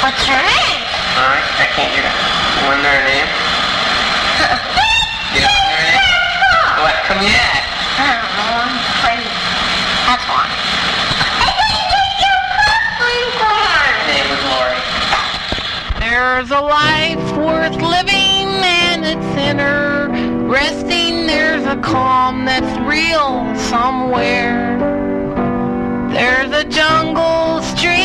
What's her name? I can't hear that. You want to know her name? You don't know her name? What? Come here. I don't know. I'm crazy. That's why. Her name was Lori. There's a life worth living and it's inner resting. There's a calm that's real somewhere. There's a jungle